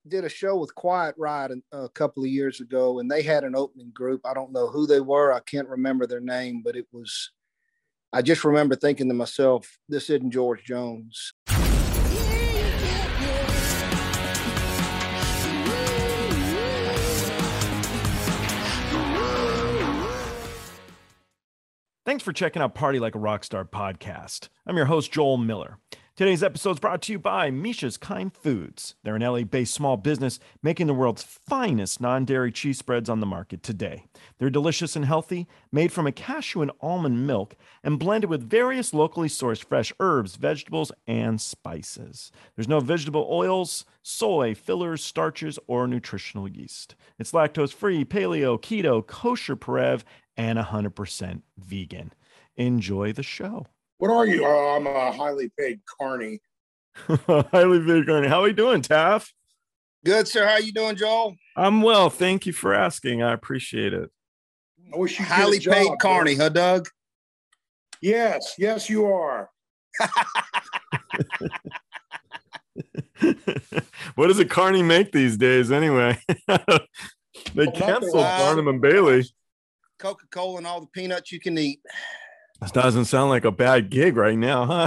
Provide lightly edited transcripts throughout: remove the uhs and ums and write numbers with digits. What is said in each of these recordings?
did a show with Quiet Riot a couple of years ago, and they had an opening group. I don't know who they were. I can't remember their name, but I just remember thinking to myself, this isn't George Jones. Thanks for checking out Party Like a Rockstar podcast. I'm your host, Joel Miller. Today's episode is brought to you by Misha's Kind Foods. They're an LA-based small business making the world's finest non-dairy cheese spreads on the market today. They're delicious and healthy, made from a cashew and almond milk, and blended with various locally sourced fresh herbs, vegetables, and spices. There's no vegetable oils, soy, fillers, starches, or nutritional yeast. It's lactose-free, paleo, keto, kosher Parev, and 100% vegan. Enjoy the show. What are you? I'm a highly paid carny. Highly paid carny. How are you doing, Taff? Good, sir. How you doing, Joel? I'm well. Thank you for asking. I appreciate it. I wish you highly paid carny, huh, Doug? Yes, you are. What does a carny make these days, anyway? They canceled Barnum and Bailey. Coca-Cola and all the peanuts you can eat. This doesn't sound like a bad gig right now, huh?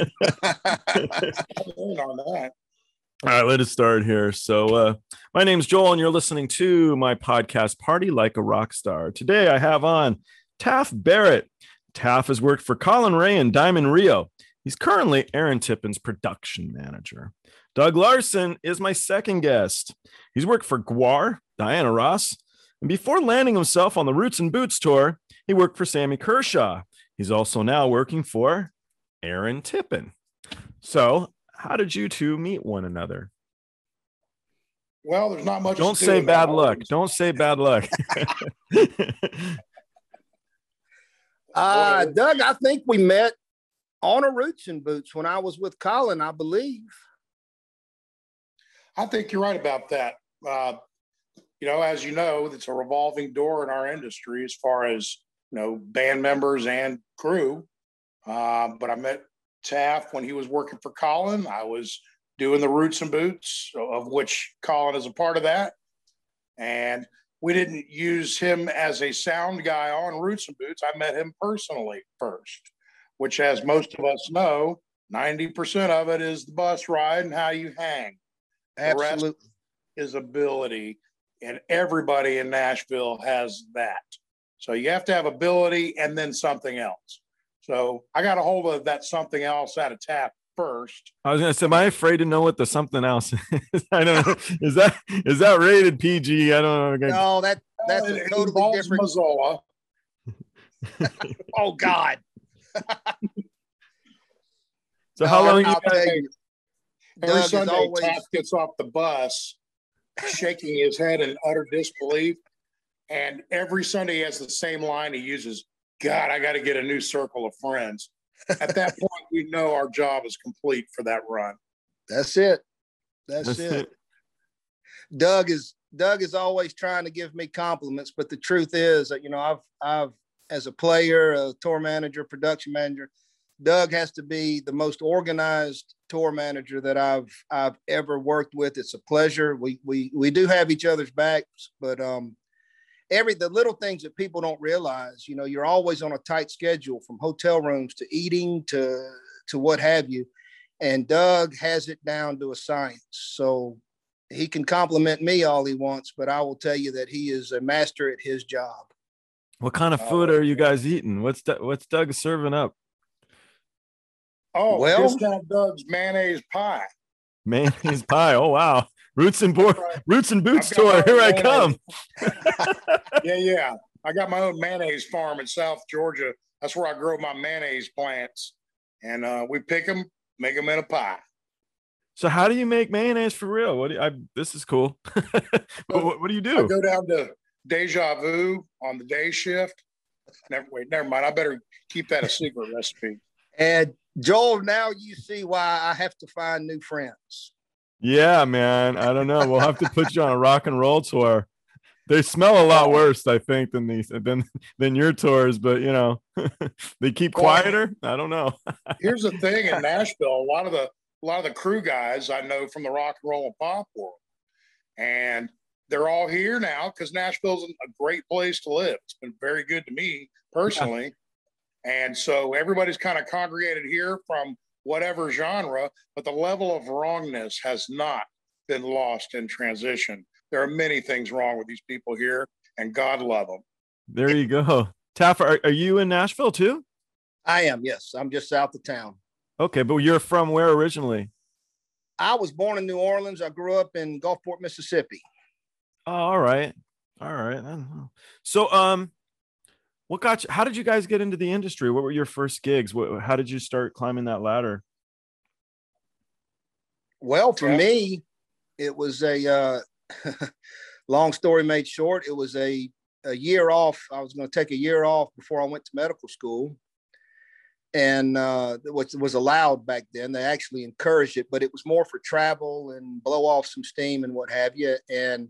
All right, let us start here. So my name's Joel, and you're listening to my podcast, Party Like a Rockstar. Today I have on Taff Barrett. Taff has worked for Colin Ray and Diamond Rio. He's currently Aaron Tippen's production manager. Doug Larson is my second guest. He's worked for Gwar, Diana Ross, and before landing himself on the Roots and Boots tour, he worked for Sammy Kershaw. He's also now working for Aaron Tippen. So, how did you two meet one another? Well, there's not much. Don't say bad luck. Don't say bad luck. Doug, I think we met on a Roots and Boots when I was with Colin, I believe. I think you're right about that. As you know, it's a revolving door in our industry as far as band members and crew. But I met Taff when he was working for Colin. I was doing the Roots and Boots, of which Colin is a part of that. And we didn't use him as a sound guy on Roots and Boots. I met him personally first, which, as most of us know, 90% of it is the bus ride and how you hang. Absolutely. The rest is ability, and everybody in Nashville has that. So you have to have ability and then something else. So I got a hold of that something else out of Taff first. I was going to say, am I afraid to know what the something else is? I don't know. Is that rated PG? I don't know. No, that's a totally different. Mazzola. Oh, God. So how long every Sunday, Taff gets off the bus shaking his head in utter disbelief. And every Sunday he has the same line he uses. God, I got to get a new circle of friends. At that point, we know our job is complete for that run. That's it. That's it. Doug is always trying to give me compliments, but the truth is that, I've as a player, a tour manager, production manager, Doug has to be the most organized tour manager that I've ever worked with. It's a pleasure. We do have each other's backs, but the little things that people don't realize, you're always on a tight schedule, from hotel rooms to eating to what have you. And Doug has it down to a science. So he can compliment me all he wants, but I will tell you that he is a master at his job. What kind of food are you guys eating? What's Doug serving up? Oh, well, discount Doug's mayonnaise pie. Mayonnaise pie. Oh, wow. Roots and Boots tour. Here I come. Yeah. I got my own mayonnaise farm in South Georgia. That's where I grow my mayonnaise plants. And we pick them, make them in a pie. So how do you make mayonnaise for real? This is cool. What do you do? I go down to Deja Vu on the day shift. Never mind. I better keep that a secret recipe. And Joel, now you see why I have to find new friends. Yeah, man. I don't know. We'll have to put you on a rock and roll tour. They smell a lot worse, I think, than your tours, but they keep quieter. I don't know. Here's the thing in Nashville, a lot of the crew guys I know from the rock and roll and pop world, And they're all here now because Nashville's a great place to live. It's been very good to me personally. Yeah. And so everybody's kind of congregated here from whatever genre, but the level of wrongness has not been lost in transition. There are many things wrong with these people here, and God love them. There you go. Taff, are you in Nashville too? I am, yes. I'm just south of town. Okay, but you're from where originally? I was born in New Orleans. I grew up in Gulfport, Mississippi. Oh, all right. So, what got you? How did you guys get into the industry? What were your first gigs? How did you start climbing that ladder? Well, for me, it was a long story made short. It was a year off. I was going to take a year off before I went to medical school. And which was allowed back then. They actually encouraged it, but it was more for travel and blow off some steam and what have you. And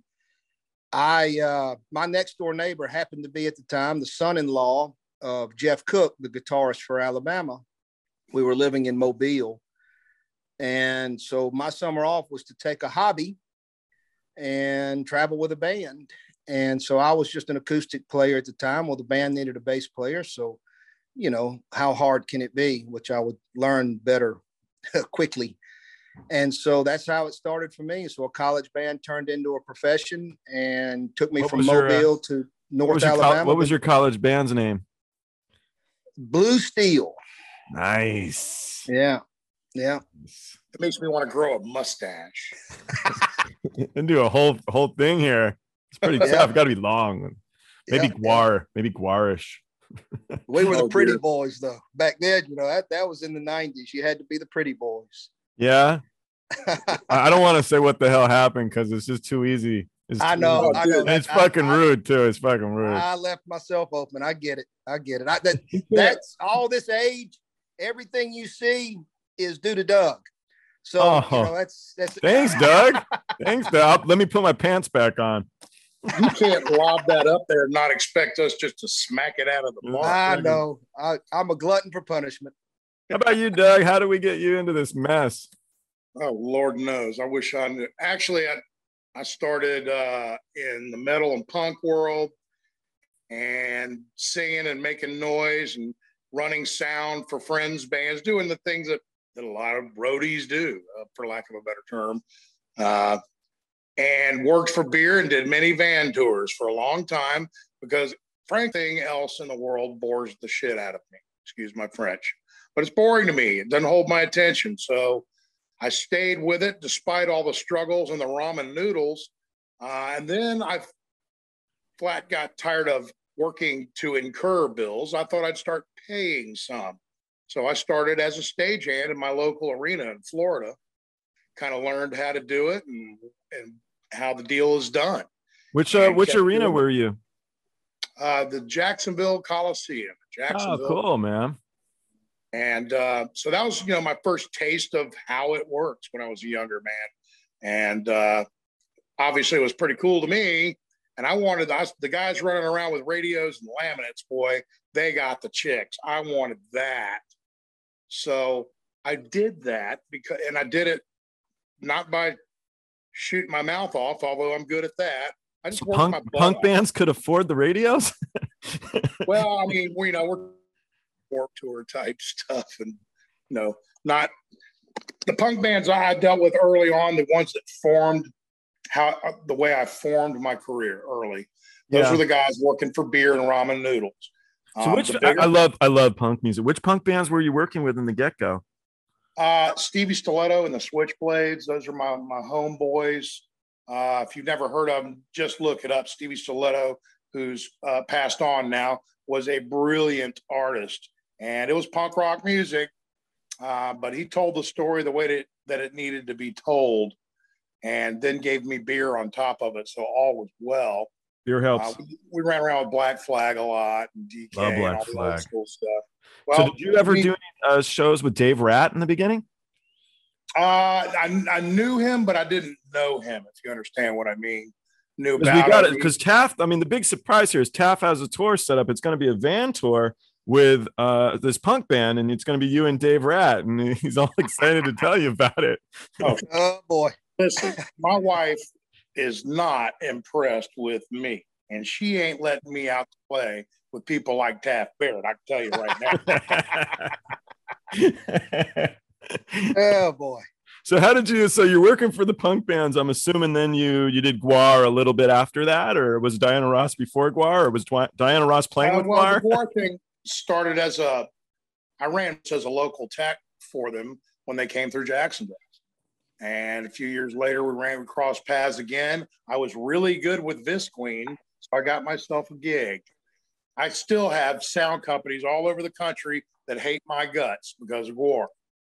my next door neighbor happened to be at the time the son-in-law of Jeff Cook, the guitarist for Alabama. We were living in Mobile. And so my summer off was to take a hobby and travel with a band. And so I was just an acoustic player at the time. Well, the band needed a bass player. So, you know, how hard can it be? Which I would learn better quickly. And so that's how it started for me. So a college band turned into a profession and took me from Mobile to North Alabama. What was your college band's name? Blue Steel. Nice. Yeah. Yeah. It makes me want to grow a mustache. And do a whole thing here. It's pretty tough. It's got to be long. Maybe maybe Guarish. We were the pretty boys, though. Back then, you know, that was in the 90s. You had to be the pretty boys. Yeah. I don't want to say what the hell happened because it's just too easy. I know. It's fucking rude, too. It's fucking rude. I left myself open. I get it. That's all this age. Everything you see is due to Doug. So, you know, that's thanks, Doug. Thanks, Doug. Let me put my pants back on. You can't lob that up there and not expect us just to smack it out of the bar. I know. I'm a glutton for punishment. How about you, Doug? How do we get you into this mess? Oh, Lord knows. I wish I knew. Actually, I started in the metal and punk world and singing and making noise and running sound for friends' bands, doing the things that a lot of roadies do, for lack of a better term. And worked for beer and did many van tours for a long time because frankly, anything else in the world bores the shit out of me. Excuse my French, but it's boring to me. It doesn't hold my attention. So I stayed with it despite all the struggles and the ramen noodles. And then I flat got tired of working to incur bills. I thought I'd start paying some. So I started as a stagehand in my local arena in Florida, kind of learned how to do it and how the deal is done. Which arena were you? The Jacksonville Coliseum. Oh, cool, man. And so that was, you know, my first taste of how it works when I was a younger man. And obviously it was pretty cool to me. And I wanted the guys running around with radios and laminates, boy, they got the chicks. I wanted that. So I did that and I did it not by shooting my mouth off, although I'm good at that. I just worked my butt punk off. Bands could afford the radios. Well, I mean, we're Warped Tour type stuff, and you know, not the punk bands I dealt with early on, the ones that formed the way I formed my career early. Those were the guys working for beer and ramen noodles. So I love punk music. Which punk bands were you working with in the get-go? Stevie Stiletto and the Switchblades. Those are my homeboys. If you've never heard of them, just look it up. Stevie Stiletto, who's passed on now, was a brilliant artist. And it was punk rock music, but he told the story the way that it needed to be told, and then gave me beer on top of it. So all was well. Beer helps. We ran around with Black Flag a lot and DK Love Black and all Flag. the old school stuff. Well, so did you ever do any shows with Dave Rat in the beginning? I knew him, but I didn't know him, if you understand what I mean. Knew about it. Because Taff, I mean, the big surprise here is Taff has a tour set up. It's going to be a van tour with this punk band, and it's going to be you and Dave Rat, and he's all excited to tell you about it. Oh boy. Listen, my wife is not impressed with me, and she ain't letting me out to play with people like Taft Barrett. I can tell you right now. Oh boy. So how did you? So you're working for the punk bands. I'm assuming then you did GWAR a little bit after that, or was Diana Ross before GWAR, or was Diana Ross playing with GWAR? The GWAR thing started I ran as a local tech for them when they came through Jacksonville. And a few years later, we crossed paths again. I was really good with Visqueen, so I got myself a gig. I still have sound companies all over the country that hate my guts because of GWAR.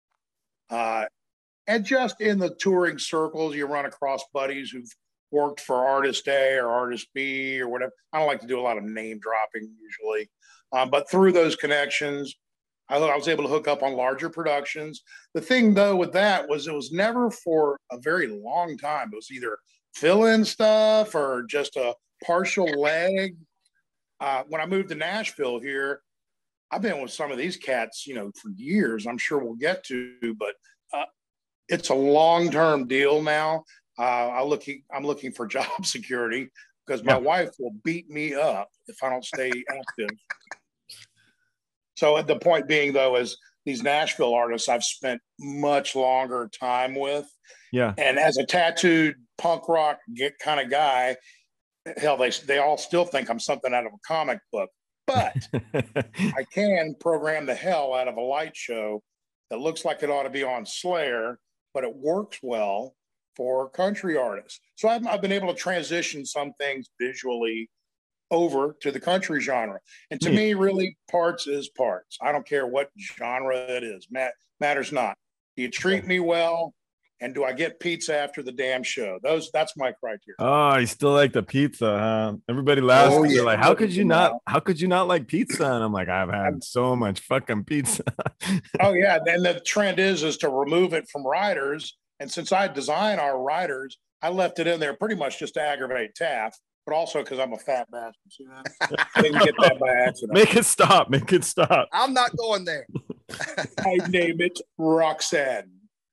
And just in the touring circles, you run across buddies who've worked for Artist A or Artist B or whatever. I don't like to do a lot of name dropping usually. But through those connections, I was able to hook up on larger productions. The thing, though, with that was it was never for a very long time. It was either fill-in stuff or just a partial leg. When I moved to Nashville here, I've been with some of these cats, for years. I'm sure we'll get to, but it's a long-term deal now. I'm looking for job security because my wife will beat me up if I don't stay active. So the point being, though, is these Nashville artists I've spent much longer time with. Yeah. And as a tattooed punk rock kind of guy, hell, they all still think I'm something out of a comic book. But I can program the hell out of a light show that looks like it ought to be on Slayer, but it works well for country artists. So I've been able to transition some things visually over to the country genre. And to me, really, parts is parts. I don't care what genre it is. Matters not. Do you treat me well? And do I get pizza after the damn show? That's my criteria. Oh, you still like the pizza, huh? Everybody laughs. Oh, yeah. They're like, how could you not like pizza? And I'm like, I've had so much fucking pizza. Oh, yeah. And the trend is to remove it from riders. And since I design our riders, I left it in there pretty much just to aggravate Taft, but also because I'm a fat bastard. See that? I didn't get that by accident. Make it stop. Make it stop. I'm not going there. I name it Roxanne.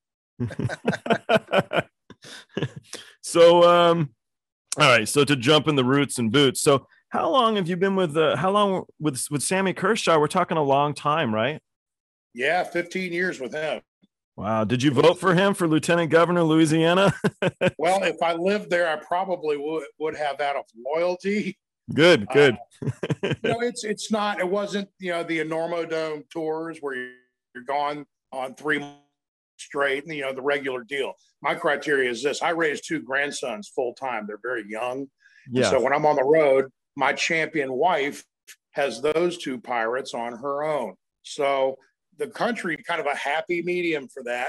So all right, so to jump in the roots and boots, so how long have you been with Sammy Kershaw? We're talking a long time, right? Yeah, 15 years with him. Wow. Did you vote for him for Lieutenant Governor of Louisiana? Well, if I lived there, I probably would have out of loyalty. Good. It's not, it wasn't, the Enormo Dome tours where you're gone on 3 months straight, and the regular deal. My criteria is this: I raised 2 grandsons full time. They're very young. Yeah. So when I'm on the road, my champion wife has those 2 pirates on her own. So the country, kind of a happy medium for that.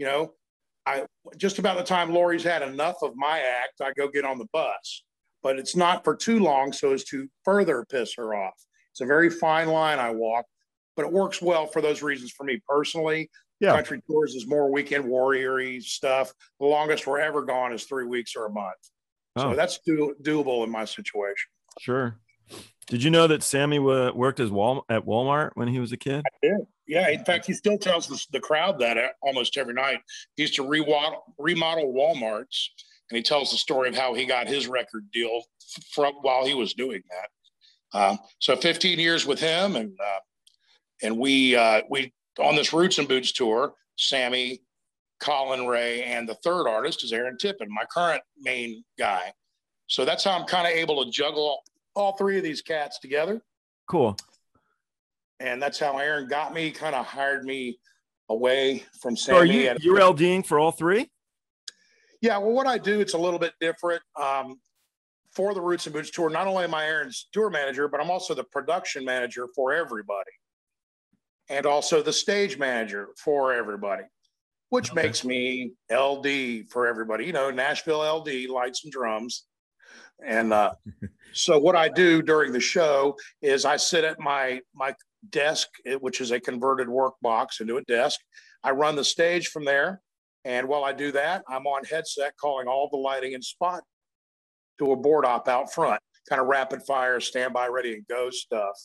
I just about the time Lori's had enough of my act, I go get on the bus. But it's not for too long so as to further piss her off. It's a very fine line I walk, but it works well for those reasons for me personally. Yeah. Country tours is more weekend warrior-y stuff. The longest we're ever gone is 3 weeks or a month. So that's doable in my situation. Sure. Did you know that Sammy worked at Walmart when he was a kid? I did. Yeah. In fact, he still tells the crowd that almost every night. He used to remodel Walmarts, and he tells the story of how he got his record deal while he was doing that. So 15 years with him, and we on this Roots and Boots tour, Sammy, Colin Ray, and the third artist is Aaron Tippin, my current main guy. So that's how I'm kind of able to juggle all 3 of these cats together. Cool. And that's how Aaron got me, kind of hired me away from Sammy. So you're LDing for all 3? Yeah, well, what I do, it's a little bit different. For the Roots and Boots tour, not only am I Aaron's tour manager, but I'm also the production manager for everybody. And also the stage manager for everybody, which makes me LD for everybody. Nashville LD, lights and drums. And so what I do during the show is I sit at my desk, which is a converted work box into a desk. I run the stage from there. And while I do that, I'm on headset calling all the lighting and spot to a board op out front, kind of rapid fire, standby, ready and go stuff.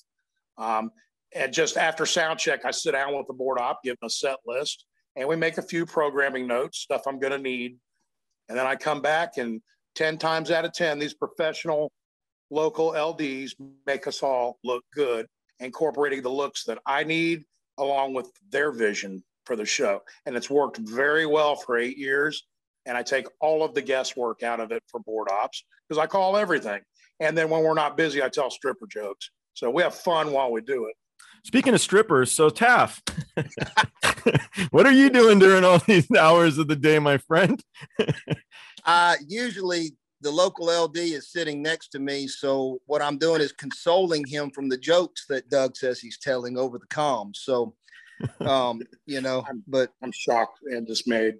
And just after sound check, I sit down with the board op, give them a set list, and we make a few programming notes, stuff I'm going to need. And then I come back and 10 times out of 10, these professional local LDs make us all look good, incorporating the looks that I need along with their vision for the show. And it's worked very well for 8 years. And I take all of the guesswork out of it for board ops because I call everything. And then when we're not busy, I tell stripper jokes. So we have fun while we do it. Speaking of strippers, so Taff, what are you doing during all these hours of the day, my friend? Usually the local LD is sitting next to me. So what I'm doing is consoling him from the jokes that Doug says he's telling over the comms. So, but I'm shocked and dismayed.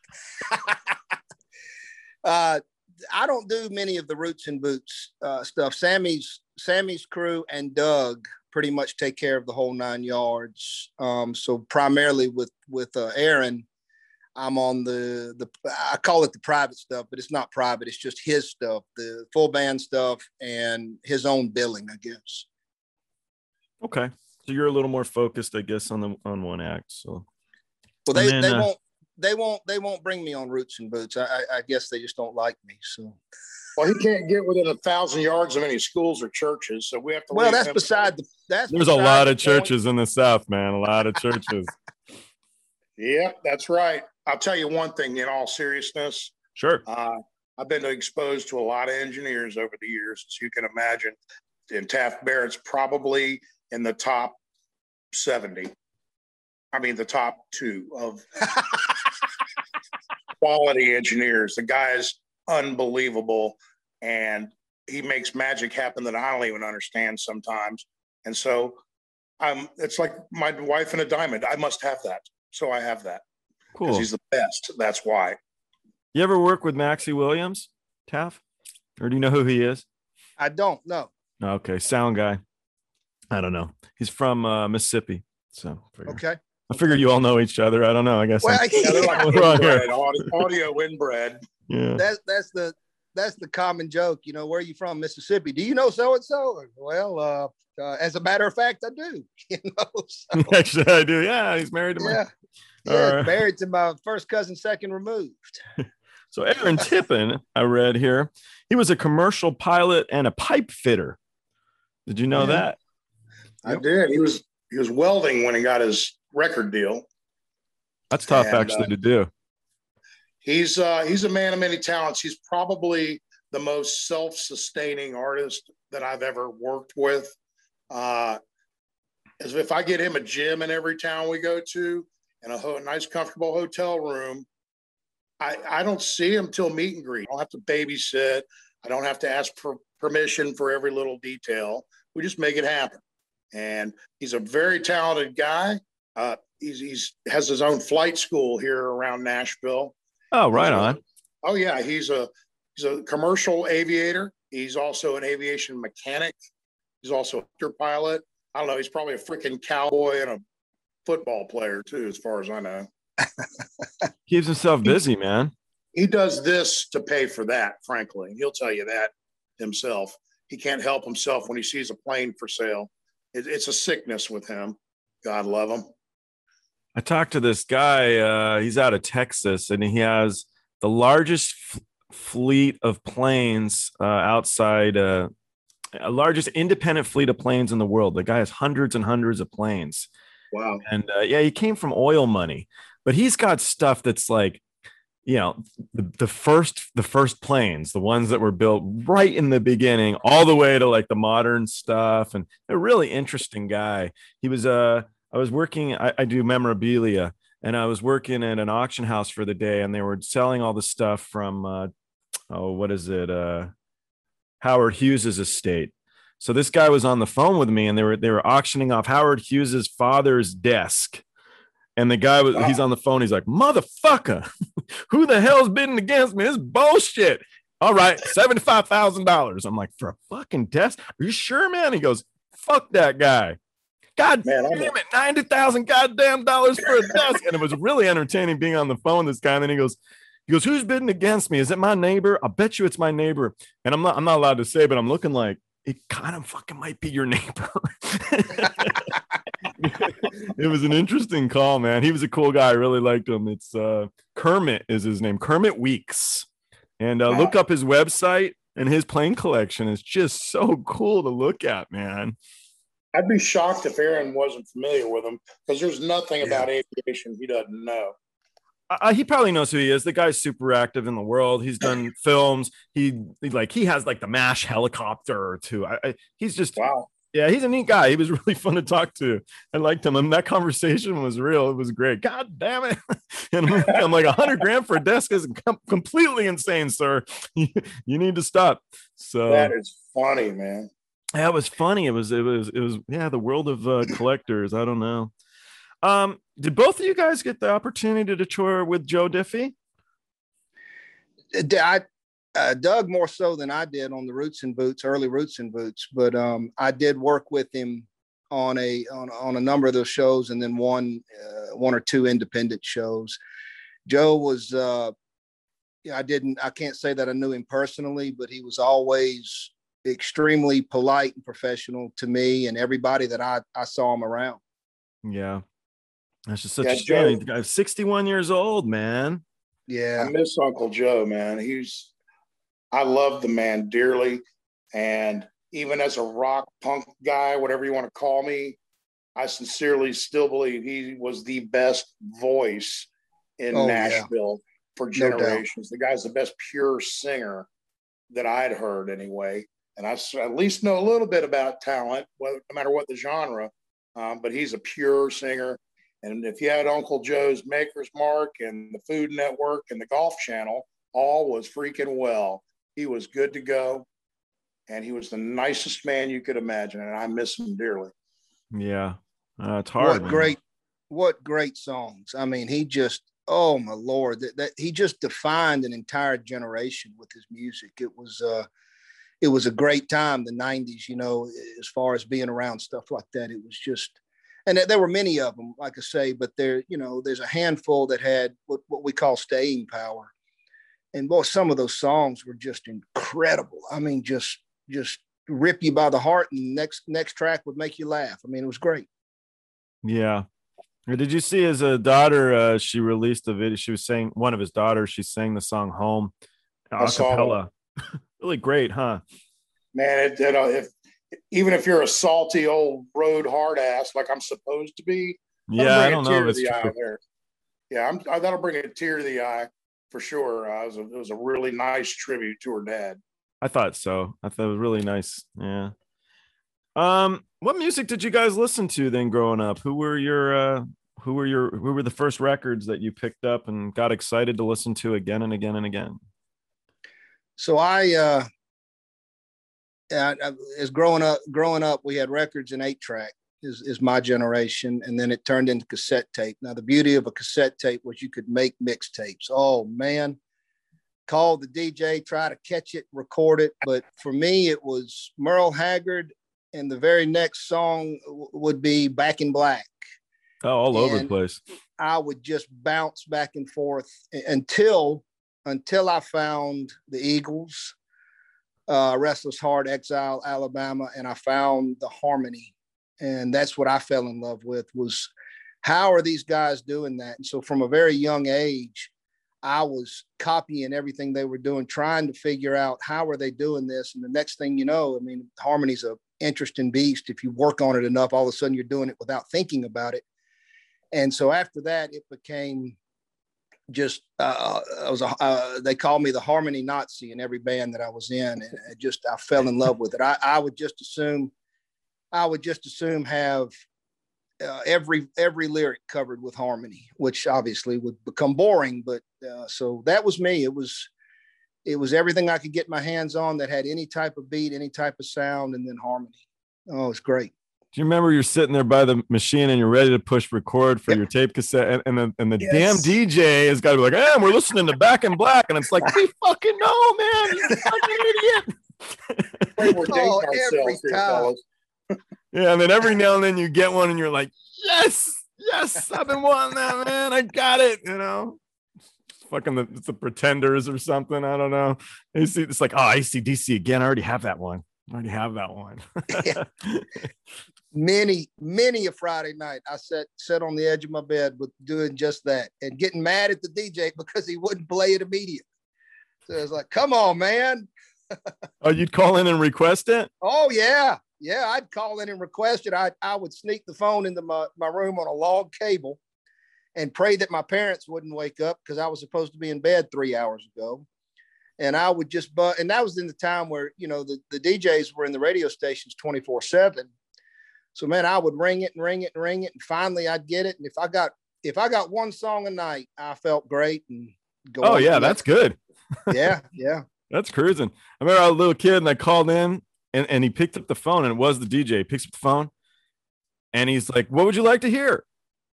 I don't do many of the roots and boots stuff. Sammy's crew and Doug pretty much take care of the whole 9 yards. So primarily with Aaron, I'm on the I call it the private stuff, but it's not private. It's just his stuff, the full band stuff and his own billing, I guess. Okay. So you're a little more focused, I guess, on one act. So well, they won't bring me on roots and boots. I guess they just don't like me. So well, he can't get within 1,000 yards of any schools or churches, so we have to. Well, that's beside the. There's a lot of churches in the South, man. A lot of churches. Yeah, that's right. I'll tell you one thing. In all seriousness, sure. I've been exposed to a lot of engineers over the years, as you can imagine. And Taft Barrett's probably in the top 70. I mean, the top 2 of quality engineers. The guy's unbelievable, and he makes magic happen that I don't even understand sometimes. And so it's like my wife and a diamond. I must have that. So I have that. Cool. Because he's the best. That's why. You ever work with Maxie Williams, Taff? Or do you know who he is? I don't know. Okay. Sound guy. I don't know. He's from Mississippi. So okay. I figure you all know each other. I don't know. I guess. Well, they're like inbred, audio inbred. Yeah. That's the common joke. You know, where are you from? Mississippi. Do you know so and so? Well, as a matter of fact, I do. You know, so. Actually, I do. Yeah, he's married to my. Yeah, married to my first cousin, second removed. So Aaron Tippin, I read here, he was a commercial pilot and a pipe fitter. Did you know that? I did. He was welding when he got his record deal. That's tough, actually, to do. He's a man of many talents. He's probably the most self-sustaining artist that I've ever worked with. As if I get him a gym in every town we go to and a nice, comfortable hotel room, I don't see him till meet and greet. I don't have to babysit. I don't have to ask for permission for every little detail. We just make it happen. And he's a very talented guy. He's has his own flight school here around Nashville. Oh, right on. Oh yeah, he's a commercial aviator. He's also an aviation mechanic. He's also a fighter pilot. I don't know. He's probably a freaking cowboy and a football player too, as far as I know. Keeps himself busy, man. He does this to pay for that, frankly. He'll tell you that himself. He can't help himself when he sees a plane for sale. It's a sickness with him. God love him. I talked to this guy. He's out of Texas, and he has the largest fleet of planes outside, largest independent fleet of planes in the world. The guy has hundreds and hundreds of planes. Wow. And he came from oil money, but he's got stuff that's like, you know, the first planes, the ones that were built right in the beginning, all the way to like the modern stuff. And a really interesting guy. He was, I was working, I do memorabilia, and I was working at an auction house for the day, and they were selling all the stuff from, Howard Hughes's estate. So this guy was on the phone with me, and they were auctioning off Howard Hughes's father's desk. And the guy he's on the phone. He's like, motherfucker, who the hell's bidding against me? This is bullshit. All right, $75,000. I'm like, for a fucking desk? Are you sure, man? He goes, fuck that guy. God damn it, $90,000 goddamn dollars for a desk. And it was really entertaining being on the phone with this guy. And then he goes, who's bidding against me? Is it my neighbor? I bet you it's my neighbor. And I'm not allowed to say, but I'm looking like it kind of fucking might be your neighbor. It was an interesting call, man. He was a cool guy. I really liked him. It's Kermit is his name. Kermit Weeks. And look up his website, and his plane collection is just so cool to look at, man. I'd be shocked if Aaron wasn't familiar with him, because there's nothing about aviation he doesn't know. He probably knows who he is. The guy's super active in the world. He's done films. He has like the MASH helicopter or two. He's just, wow. Yeah, he's a neat guy. He was really fun to talk to. I liked him. And that conversation was real. It was great. God damn it. And I'm like, $100,000 for a desk is completely insane, sir. You need to stop. So that is funny, man. Yeah, it was funny. It was the world of collectors. I don't know. Did both of you guys get the opportunity to tour with Joe Diffie? Doug more so than I did on the early Roots and Boots, but I did work with him on a number of those shows, and then one or two independent shows. Joe was, I can't say that I knew him personally, but he was always extremely polite and professional to me and everybody that I saw him around. Yeah. That's just such a shame. The guy's 61 years old, man. Yeah. I miss Uncle Joe, man. I love the man dearly. And even as a rock punk guy, whatever you want to call me, I sincerely still believe he was the best voice in Nashville for generations. The guy's the best pure singer that I'd heard anyway. And I at least know a little bit about talent, no matter what the genre, but he's a pure singer. And if you had Uncle Joe's Maker's Mark and the Food Network and the Golf Channel, all was freaking well. He was good to go. And he was the nicest man you could imagine. And I miss him dearly. Yeah. It's hard. What great songs. I mean, he just, oh my Lord, that he just defined an entire generation with his music. It was a great time, the 90s, as far as being around stuff like that. It was just, and there were many of them, like I say, but there's a handful that had what we call staying power. And boy, some of those songs were just incredible. I mean, just rip you by the heart, and next track would make you laugh. I mean, it was great. Yeah. Did you see his daughter? She released a video. She was saying, one of his daughters, she sang the song Home a cappella. Really great, huh? Man, even if you're a salty old road hard ass like I'm supposed to be, I don't know if it's true. Yeah, that'll bring a tear to the eye for sure. It was a really nice tribute to her dad. I thought so. I thought it was really nice. Yeah. What music did you guys listen to then growing up? Who were the first records that you picked up and got excited to listen to again and again and again? So as growing up, we had records and 8-track is my generation. And then it turned into cassette tape. Now, the beauty of a cassette tape was you could make mixtapes. Oh man, call the DJ, try to catch it, record it. But for me, it was Merle Haggard. And the very next song would be Back in Black. Oh, all over the place. I would just bounce back and forth until I found the Eagles, Restless Heart, Exile, Alabama, and I found the harmony. And that's what I fell in love with, was how are these guys doing that? And so from a very young age, I was copying everything they were doing, trying to figure out how are they doing this. And the next thing you know, I mean, harmony's a interesting beast. If you work on it enough, all of a sudden you're doing it without thinking about it. And so after that, it became just they called me the harmony Nazi in every band that I was in, and I fell in love with it. I would just assume have every lyric covered with harmony, which obviously would become boring. But so that was me. It was everything I could get my hands on that had any type of beat, any type of sound, and then harmony. Oh, it's great. Do you remember you're sitting there by the machine and you're ready to push record for your tape cassette, and the damn DJ has got to be like, hey, we're listening to Back in Black. And it's like, we fucking know, man. You fucking idiot. Every time. Yeah, and then every now and then you get one and you're like, yes, I've been wanting that, man. I got it, Fucking the Pretenders or something. I don't know. It's like, AC/DC again. I already have that one. Yeah. Many a Friday night, I sat on the edge of my bed with doing just that and getting mad at the DJ because he wouldn't play it immediately. So it's like, come on, man. Oh, you'd call in and request it? Oh, yeah. Yeah, I'd call in and request it. I would sneak the phone into my room on a log cable and pray that my parents wouldn't wake up because I was supposed to be in bed 3 hours ago. And I would just, and that was in the time where, the DJs were in the radio stations 24/7. So, man, I would ring it and ring it and ring it. And finally I'd get it. And if I got one song a night, I felt great. And go. Oh, yeah, that's good. Yeah. Yeah. That's cruising. I remember I was a little kid and I called in and he picked up the phone and it was the DJ. He picks up the phone and he's like, what would you like to hear?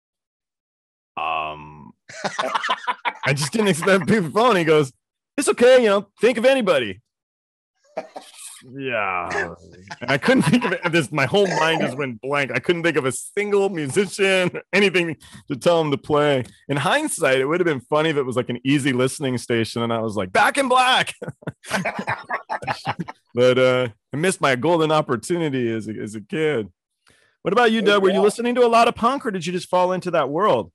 I just didn't expect to pick up the phone. He goes, it's okay. Think of anybody. Yeah. And I couldn't think of it. My whole mind just went blank. I couldn't think of a single musician or anything to tell him to play. In hindsight, it would have been funny if it was like an easy listening station and I was like, Back in Black. But I missed my golden opportunity as a kid. What about you, Doug? Were you listening to a lot of punk or did you just fall into that world?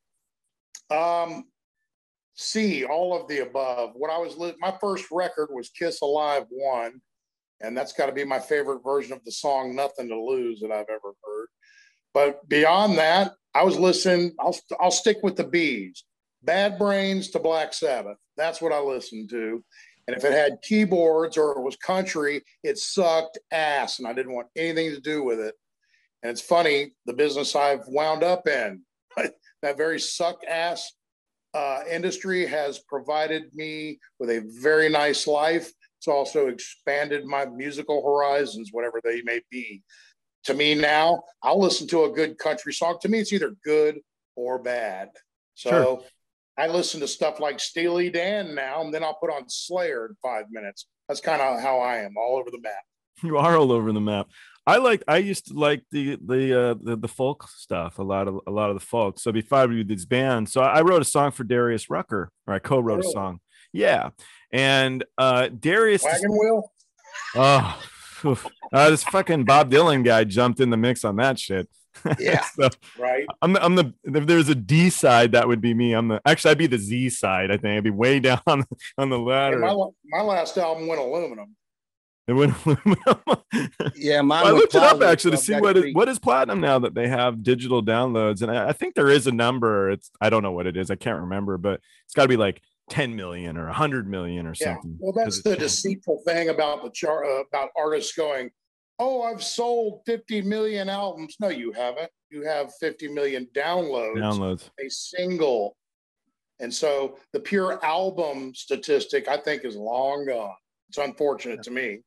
See, all of the above. What I was my first record was Kiss Alive 1. And that's got to be my favorite version of the song Nothing to Lose that I've ever heard. But beyond that, I was listening. I'll stick with the Bees, Bad Brains to Black Sabbath. That's what I listened to. And if it had keyboards or it was country, it sucked ass and I didn't want anything to do with it. And it's funny, the business I've wound up in, that very suck ass industry has provided me with a very nice life. It's also expanded my musical horizons, whatever they may be. To me now, I'll listen to a good country song. To me, it's either good or bad. So sure. I listen to stuff like Steely Dan now, and then I'll put on Slayer in 5 minutes. That's kind of how I am, all over the map. You are all over the map. I used to like the folk stuff, a lot of the folk. So before I did these bands, so I wrote a song for Darius Rucker, or I co-wrote a song. Yeah. And Darius Wagon Wheel. Oh, this fucking Bob Dylan guy jumped in the mix on that shit. Yeah. So right. If there's a D side, that would be me. I'd be the Z side. I think I'd be way down on the ladder. My last album went aluminum. It went aluminum. Yeah, mine. I looked it up actually to see what is platinum now that they have digital downloads, and I think there is a number. I don't know what it is. I can't remember, but it's got to be like 10 million or 100 million or something. Well, that's the deceitful thing about about artists going, oh, I've sold 50 million albums. No, you haven't. You have 50 million downloads. A single. And so the pure album statistic, I think, is long gone. It's unfortunate to me.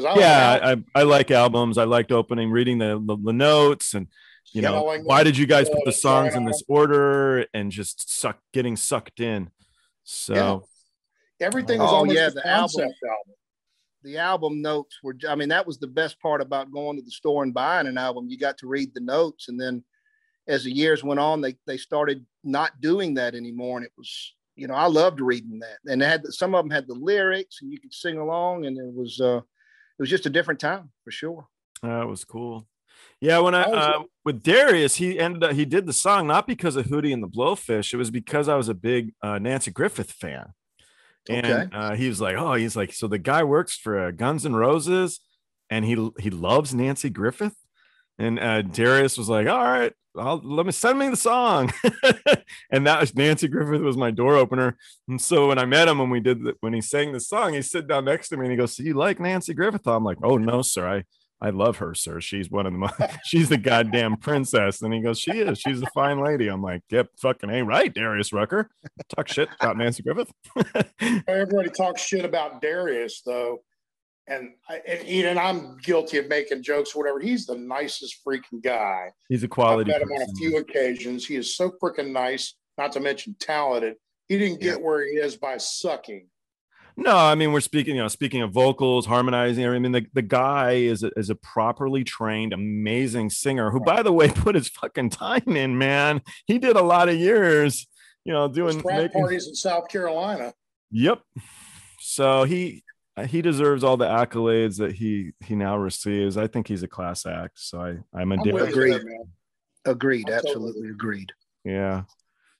I like albums. I liked reading the notes and, why did you guys put the songs in this order and just getting sucked in? So everything was almost the concept album. The album notes were, that was the best part about going to the store and buying an album. You got to read the notes. And then as the years went on, they started not doing that anymore. And it was, I loved reading that. And some of them had the lyrics and you could sing along. And it was just a different time for sure. That was cool. Yeah, when with Darius, he did the song not because of Hootie and the Blowfish. It was because I was a big Nancy Griffith fan. And he was like, so the guy works for Guns N' Roses and he loves Nancy Griffith. And Darius was like, all right, send me the song. And that was Nancy Griffith was my door opener. And so when I met him when he sang the song, he sat down next to me and he goes, so you like Nancy Griffith? I'm like, oh no, sir. I love her, sir. She's she's the goddamn princess. And he goes, she is. She's a fine lady. I'm like, yep, fucking A right, Darius Rucker. Talk shit about Nancy Griffith. Everybody talks shit about Darius, though. And I'm guilty of making jokes or whatever. He's the nicest freaking guy. He's a quality I've met him on a few occasions. He is so freaking nice, not to mention talented. He didn't get where he is by sucking. No, we're speaking of vocals, harmonizing. The guy is a properly trained, amazing singer who, by the way, put his fucking time in, man. He did a lot of years, doing parties in South Carolina. Yep. So he deserves all the accolades that he now receives. I think he's a class act. So I'm agreed. Agreed. Absolutely agreed. Yeah.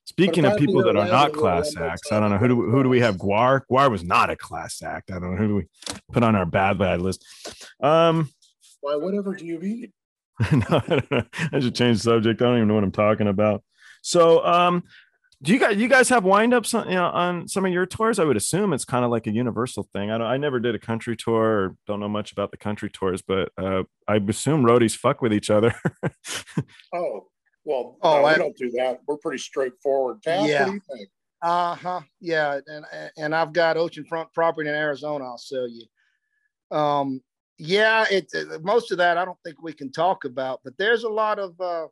Speaking of people that are not class one more acts, I time, don't know who do we have? Guar. Guar was not a class act. I don't know who do we put on our bad list. Why? Whatever do you eat? No, I should change the subject. I don't even know what I'm talking about. So, do you guys have windups on some of your tours? I would assume it's kind of like a universal thing. I never did a country tour, or don't know much about the country tours, but I assume roadies fuck with each other. Oh, well, no, we don't do that. We're pretty straightforward. Taff, Yeah. what do you think? Yeah, and I've got oceanfront property in Arizona. I'll sell you. Yeah, most of that I don't think we can talk about, but there's a lot that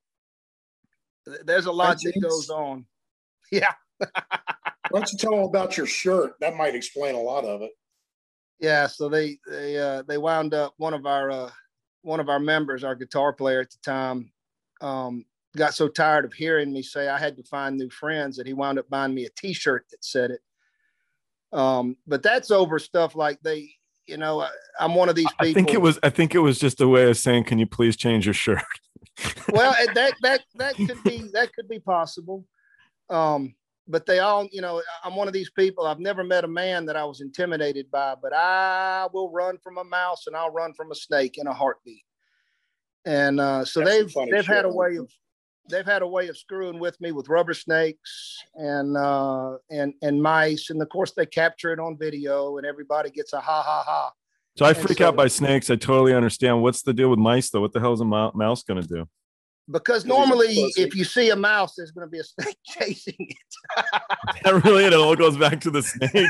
goes on. Yeah. Why don't you tell them about your shirt? That might explain a lot of it. Yeah. So they wound up one of our members, our guitar player at the time, got so tired of hearing me say I had to find new friends that he wound up buying me a T-shirt that said it. But that's over stuff like I'm one of these people. I think it was just a way of saying, "Can you please change your shirt?" Well, that could be possible. But they all, I'm one of these people. I've never met a man that I was intimidated by, but I will run from a mouse and I'll run from a snake in a heartbeat. And so they've had a way of screwing with me with rubber snakes and mice, and of course they capture it on video, and everybody gets a ha ha ha. So I freak out by snakes. I totally understand. What's the deal with mice, though? What the hell is a mouse going to do? Because normally, if you see a mouse, there's going to be a snake chasing it. That really, it all goes back to the snake.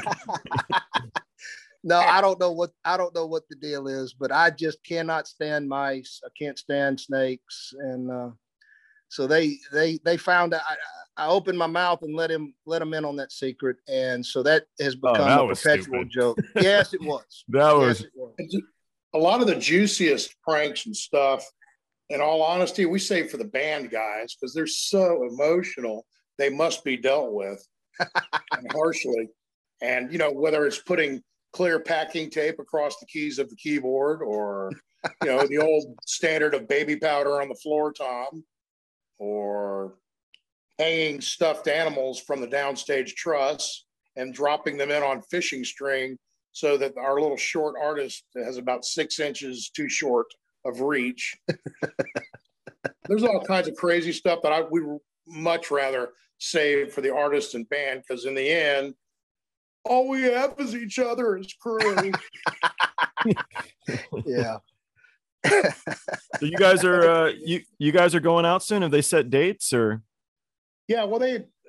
No, I don't know what the deal is, but I just cannot stand mice. I can't stand snakes, and so they found out. I opened my mouth and let them in on that secret, and so that has become a perpetual joke. Yes, it was. It was. A lot of the juiciest pranks and stuff, in all honesty, we save for the band guys because they're so emotional. They must be dealt with and harshly. And, whether it's putting clear packing tape across the keys of the keyboard or, the old standard of baby powder on the floor tom, or hanging stuffed animals from the downstage truss and dropping them in on fishing string so that our little short artist has about 6 inches too short of reach. There's all kinds of crazy stuff that we much rather save for the artist and band, because in the end, all we have is each other as crew. Yeah. So you guys are you guys are going out soon? Have they set dates or? Yeah, well,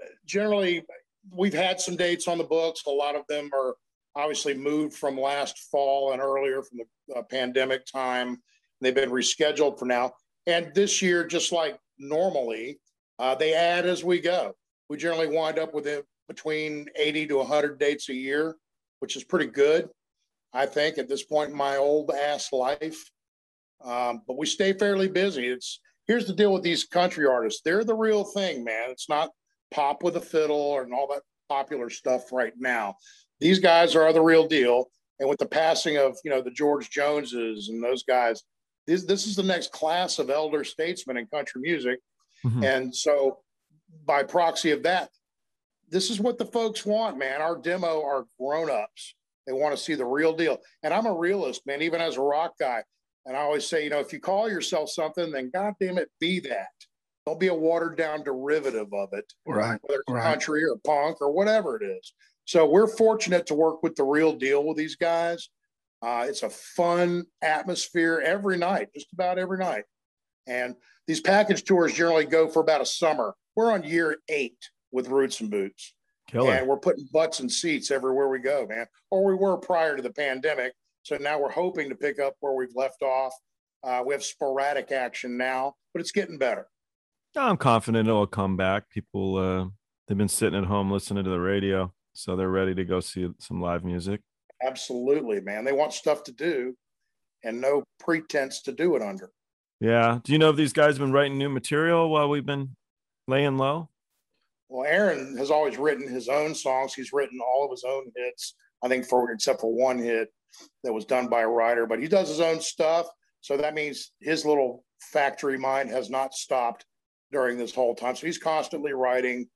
we've had some dates on the books. A lot of them are obviously moved from last fall and earlier from the pandemic time. They've been rescheduled for now. And this year, just like normally, they add as we go. We generally wind up with between 80 to 100 dates a year, which is pretty good, I think, at this point in my old ass life. But we stay fairly busy. Here's the deal with these country artists. They're the real thing, man. It's not pop with a fiddle and all that popular stuff right now. These guys are the real deal. And with the passing of, the George Joneses and those guys, this is the next class of elder statesmen in country music. Mm-hmm. And so by proxy of that, this is what the folks want, man. Our demo are grown-ups. They want to see the real deal. And I'm a realist, man, even as a rock guy. And I always say, if you call yourself something, then goddamn it, be that. Don't be a watered-down derivative of it, right? Whether it's country or punk or whatever it is. So we're fortunate to work with the real deal with these guys. It's a fun atmosphere every night, just about every night. And these package tours generally go for about a summer. We're on year 8 with Roots and Boots. Killer. And we're putting butts in seats everywhere we go, man. Or we were prior to the pandemic. So now we're hoping to pick up where we've left off. We have sporadic action now, but it's getting better. I'm confident it'll come back. People, they've been sitting at home listening to the radio, so they're ready to go see some live music. Absolutely, man. They want stuff to do and no pretense to do it under. Yeah. Do you know if these guys have been writing new material while we've been laying low? Well, Aaron has always written his own songs. He's written all of his own hits, I think, except for one hit that was done by a writer, but he does his own stuff. So that means his little factory mind has not stopped during this whole time. So he's constantly writing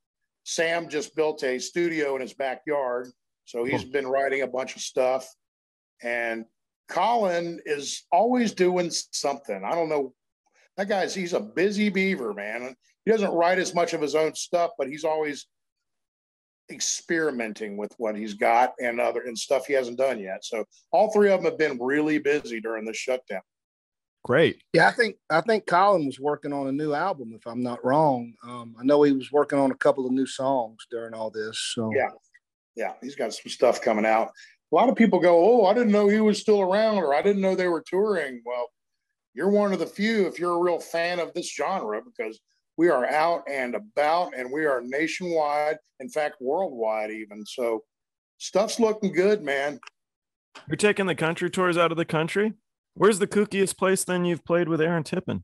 Sam just built a studio in his backyard, so he's been writing a bunch of stuff. And Colin is always doing something. I don't know. He's a busy beaver, man. He doesn't write as much of his own stuff, but he's always experimenting with what he's got and stuff he hasn't done yet. So all three of them have been really busy during this shutdown. Great. Yeah, I think Colin was working on a new album, if I'm not wrong. I know he was working on a couple of new songs during all this. So yeah, he's got some stuff coming out. A lot of people go, "Oh, I didn't know he was still around," or "I didn't know they were touring." Well, you're one of the few if you're a real fan of this genre, because we are out and about, and we are nationwide, in fact, worldwide even. So stuff's looking good, man. You're taking the country tours out of the country? Where's the kookiest place then you've played with Aaron Tippin?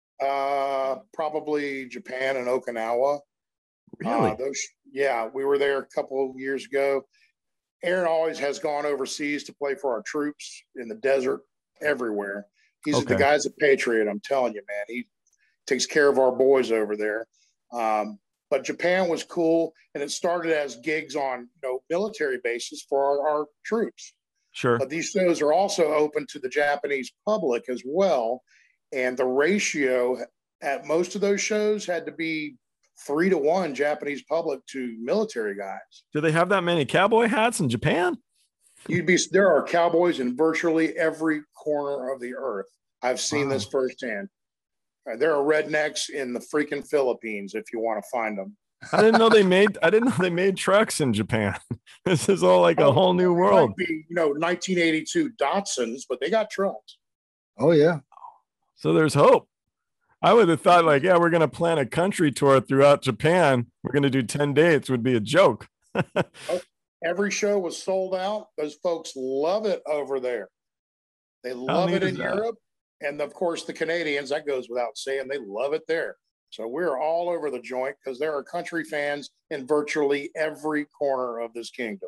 Probably Japan and Okinawa. Really? We were there a couple of years ago. Aaron always has gone overseas to play for our troops in the desert, everywhere. The guy's a patriot, I'm telling you, man. He takes care of our boys over there. But Japan was cool, and it started as gigs on military bases for our troops. Sure. But these shows are also open to the Japanese public as well. And the ratio at most of those shows had to be 3-to-1 Japanese public to military guys. Do they have that many cowboy hats in Japan? There are cowboys in virtually every corner of the earth. I've seen this firsthand. There are rednecks in the freaking Philippines if you want to find them. I didn't know they made trucks in Japan. This is all like a whole new world. Might be, 1982 Datsuns, but they got trucks. Oh yeah. So there's hope. I would have thought we're going to plan a country tour throughout Japan. We're going to do 10 dates would be a joke. Every show was sold out. Those folks love it over there. They love it in Europe. And of course, the Canadians, that goes without saying, they love it there. So we're all over the joint because there are country fans in virtually every corner of this kingdom.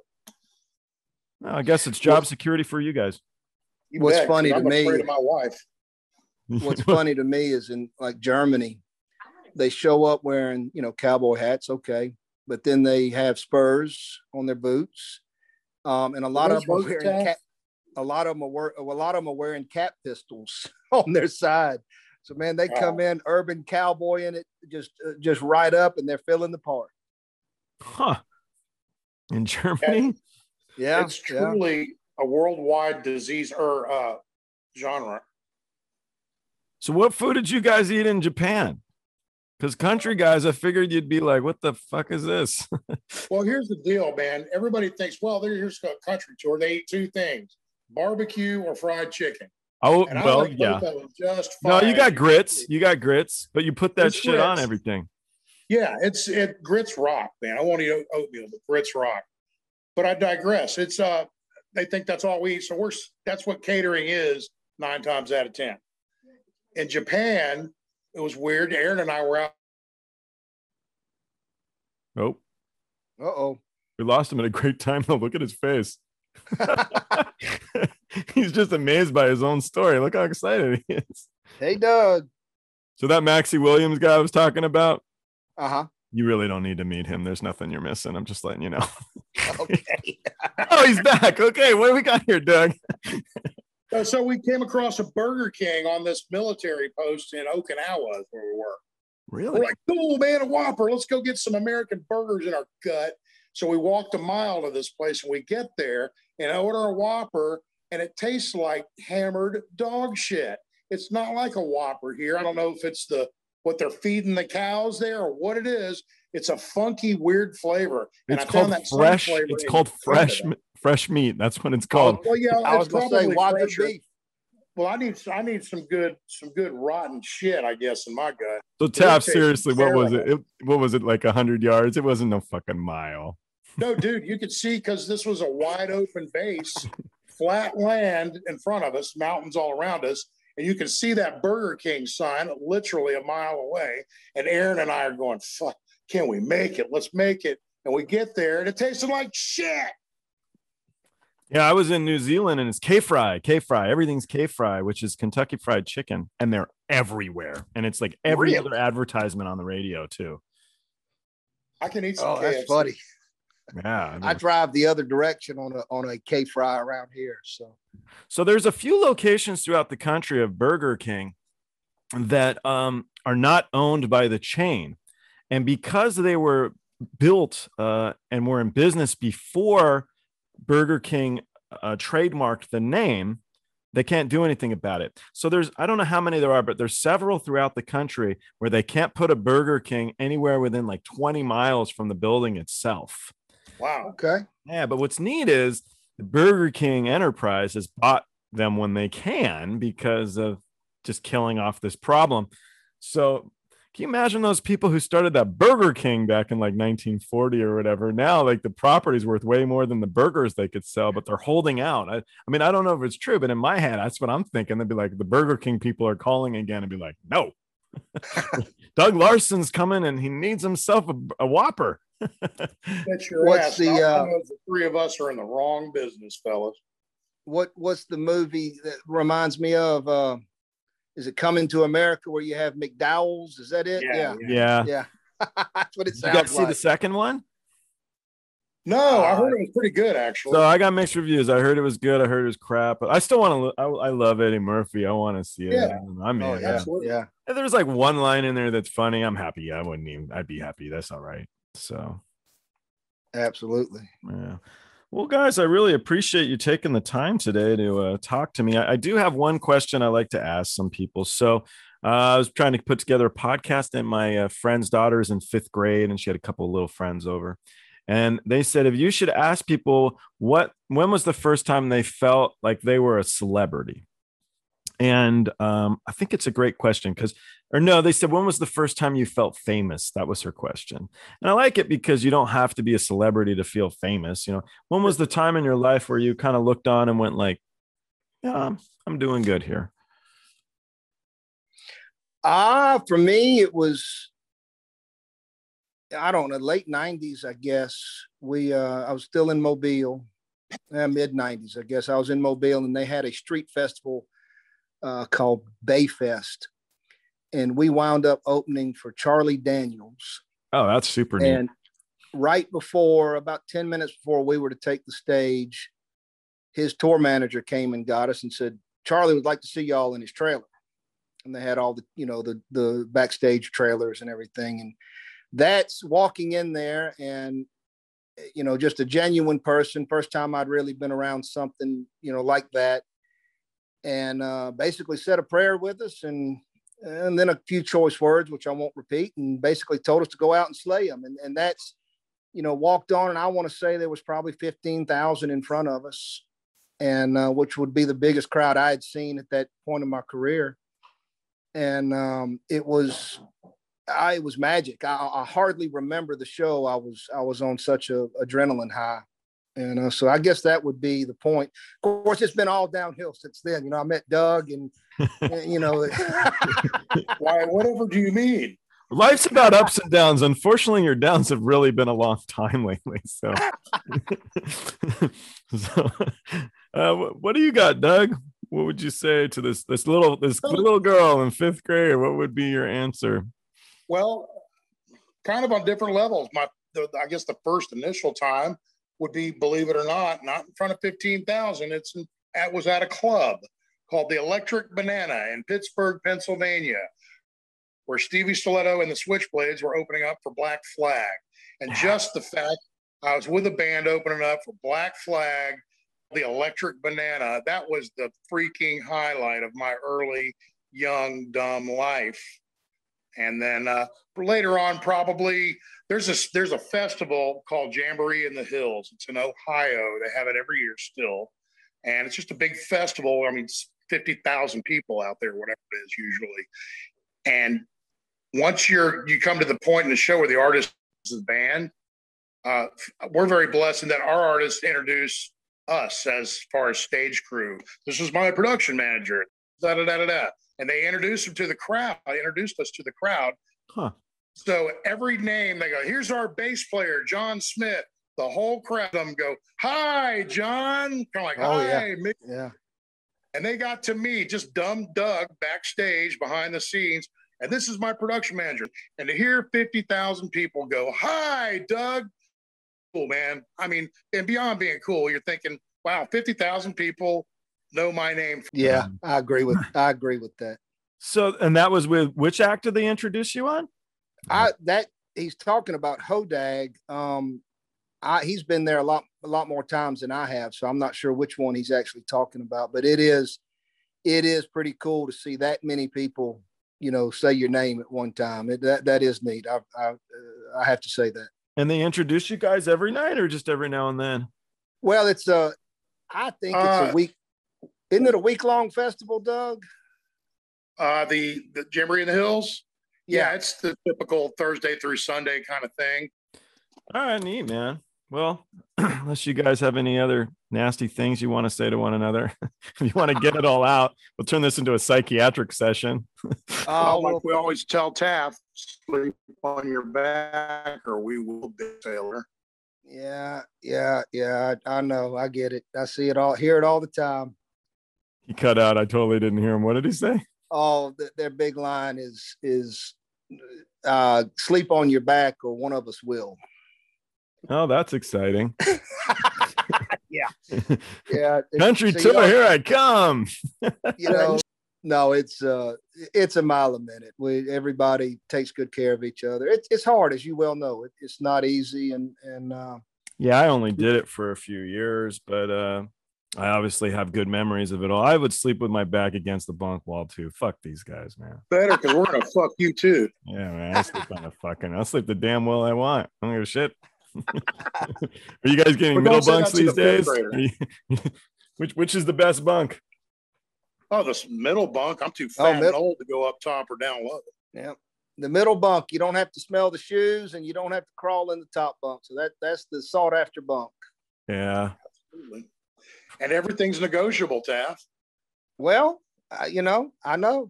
I guess it's job security for you guys. What's funny to me, my wife. What's funny to me is in like Germany, they show up wearing, cowboy hats. Okay. But then they have spurs on their boots. And a lot of them are wearing cat pistols on their side. So man, they come in urban cowboy in it, just right up, and they're feeling the part. Huh. In Germany? Yeah. It's truly a worldwide disease or genre. So what food did you guys eat in Japan? Because country guys, I figured you'd be like, what the fuck is this? Well, here's the deal, man. Everybody thinks, well, here's a country tour. They eat two things, barbecue or fried chicken. Oh, and well, yeah. No, you got grits. You got grits, but you put that shit on everything. Yeah, grits rock, man. I won't eat oatmeal, but grits rock. But I digress. It's they think that's all we eat. So that's what catering is 9 times out of 10. In Japan, it was weird. Aaron and I were out. Oh. Uh-oh. We lost him at a great time, though. Look at his face. He's just amazed by his own story. Look how excited he is. Hey, Doug. So that Maxie Williams guy I was talking about, you really don't need to meet him. There's nothing you're missing. I'm just letting you know. Okay. Oh, he's back. Okay, what do we got here, Doug? So we came across a Burger King on this military post in Okinawa, where we were. Really? We're like, cool, man, a Whopper. Let's go get some American burgers in our gut. So we walked a mile to this place, and we get there and order a Whopper, and it tastes like hammered dog shit. It's not like a Whopper here. I don't know if it's what they're feeding the cows there or what it is. It's a funky, weird flavor. It's called fresh. It's called fresh meat. That's what it's called. Well, yeah, I was going to say Wagyu beef. Well, I need some good rotten shit, I guess, in my gut. So Tap, seriously, what was it? What was it, like 100 yards? It wasn't no fucking mile. No, dude, you could see, because this was a wide open base, flat land in front of us, mountains all around us, and you can see that Burger King sign literally a mile away. And Aaron and I are going, fuck, can we make it? Let's make it. And we get there, and it tasted like shit. Yeah, I was in New Zealand, and it's K-Fry. Everything's K-Fry, which is Kentucky Fried Chicken, and they're everywhere. And it's like every other advertisement on the radio too. I can eat some Oh, KFC. that's funny. Yeah, I drive the other direction on a K fry around here. So there's a few locations throughout the country of Burger King that are not owned by the chain, and because they were built and were in business before Burger King trademarked the name, they can't do anything about it. So I don't know how many there are, but there's several throughout the country where they can't put a Burger King anywhere within like 20 miles from the building itself. Wow. Okay. Yeah, but what's neat is the Burger King enterprise has bought them when they can because of just killing off this problem. So can you imagine those people who started that Burger King back in like 1940 or whatever? Now, like the property's worth way more than the burgers they could sell, but they're holding out. I mean, I don't know if it's true, but in my head, that's what I'm thinking. They'd be like, the Burger King people are calling again and be like, no, Doug Larson's coming and he needs himself a Whopper. That's your What's ass. the, The three of us are in the wrong business, fellas. What's the movie that reminds me of? Is it Coming to America where you have McDowell's? Is that it? Yeah. That's what it You sounds got to see like. the second one? No, I heard it was pretty good, actually. So I got mixed reviews. I heard it was good. I heard it was crap. But I still want to. I love Eddie Murphy. I want to see it. Yeah. I'm in. Oh, yeah. Absolutely. Yeah. If there's like one line in there that's funny, I'm happy. I'd be happy. That's all right. So Absolutely. yeah. Well, guys, I really appreciate you taking the time today to talk to me. I do have one question I like to ask some people. So I was trying to put together a podcast, and my friend's daughter's in 5th grade, and she had a couple of little friends over. And they said, if you should ask people when was the first time they felt like they were a celebrity? And I think it's a great question they said, when was the first time you felt famous? That was her question. And I like it because you don't have to be a celebrity to feel famous. When was the time in your life where you kind of looked on and went like, yeah, I'm doing good here? For me, it was, I don't know, late 90s, I guess. I was still in Mobile, mid 90s, I guess. I was in Mobile, and they had a street festival called Bayfest, and we wound up opening for Charlie Daniels. Oh, that's super neat. And right before, about 10 minutes before we were to take the stage, his tour manager came and got us and said, Charlie would like to see y'all in his trailer. And they had all the backstage trailers and everything. And that's walking in there and, just a genuine person. First time I'd really been around something, like that. And basically said a prayer with us and then a few choice words, which I won't repeat, and basically told us to go out and slay them. And that's, walked on, and I want to say there was probably 15,000 in front of us, and which would be the biggest crowd I had seen at that point in my career. And it was magic. I hardly remember the show. I was on such a adrenaline high. And so I guess that would be the point. Of course, it's been all downhill since then. I met Doug and Why, whatever do you mean? Life's about ups and downs. Unfortunately, your downs have really been a long time lately. So, what do you got, Doug? What would you say to this little girl in 5th grade? What would be your answer? Well, kind of on different levels. I guess the first initial time would be, believe it or not in front of 15,000. It was at a club called the Electric Banana in Pittsburgh, Pennsylvania, where Stevie Stiletto and the Switchblades were opening up for Black Flag. And just the fact I was with a band opening up for Black Flag, the Electric Banana, that was the freaking highlight of my early, young, dumb life. And then later on, probably there's a festival called Jamboree in the Hills. It's in Ohio. They have it every year still. And it's just a big festival. I mean, it's 50,000 people out there, whatever it is usually. And once you come to the point in the show where the artist is the band, we're very blessed in that our artists introduce us as far as stage crew. This is my production manager, da-da-da-da-da. And they introduced him to the crowd. They introduced us to the crowd. Huh. So every name, they go, here's our bass player, John Smith. The whole crowd of them go, hi, John. Kind of like, oh, hi, yeah. Mick. Yeah. And they got to me, just dumb Doug, backstage behind the scenes. and this is my production manager. And to hear 50,000 people go, "Hi, Doug," cool, man. I mean, and beyond being cool, you're thinking, wow, 50,000 people know my name. Yeah, I agree with that. So, and that was with which actor they introduced you on? He's talking about Hodag. He's been there a lot more times than I have, so I'm not sure which one he's actually talking about. But it is pretty cool to see that many people, say your name at one time. That is neat. I have to say that. And they introduce you guys every night, or just every now and then? Well, I think it's a week. Isn't it a week-long festival, Doug? The Jamboree in the Hills. Yeah, it's the typical Thursday through Sunday kind of thing. All right, neat, man. Well, unless you guys have any other nasty things you want to say to one another, if you want to get it all out, we'll turn this into a psychiatric session. Like we always tell Taft, sleep on your back or we will be sailor. Yeah. I know. I get it. I see it all, hear it all the time. He cut out. I totally didn't hear him. What did he say? Oh, their big line is sleep on your back or one of us will. Oh, that's exciting. Yeah. Country tour, here I come. No, it's a mile a minute. Everybody takes good care of each other. It's hard, as you well know. It's not easy, and yeah, I only did it for a few years, but I obviously have good memories of it all. I would sleep with my back against the bunk wall too. Fuck these guys, man. Better, because we're gonna fuck you too. Yeah, man. I'll sleep the damn well I want. I don't give a shit. Are you guys getting middle bunks these days? Which is the best bunk? Oh, this middle bunk. I'm too fat and old to go up top or down low. Yeah, the middle bunk. You don't have to smell the shoes, and you don't have to crawl in the top bunk. So that's the sought after bunk. Yeah, absolutely. And everything's negotiable, Taft. Well, I know. And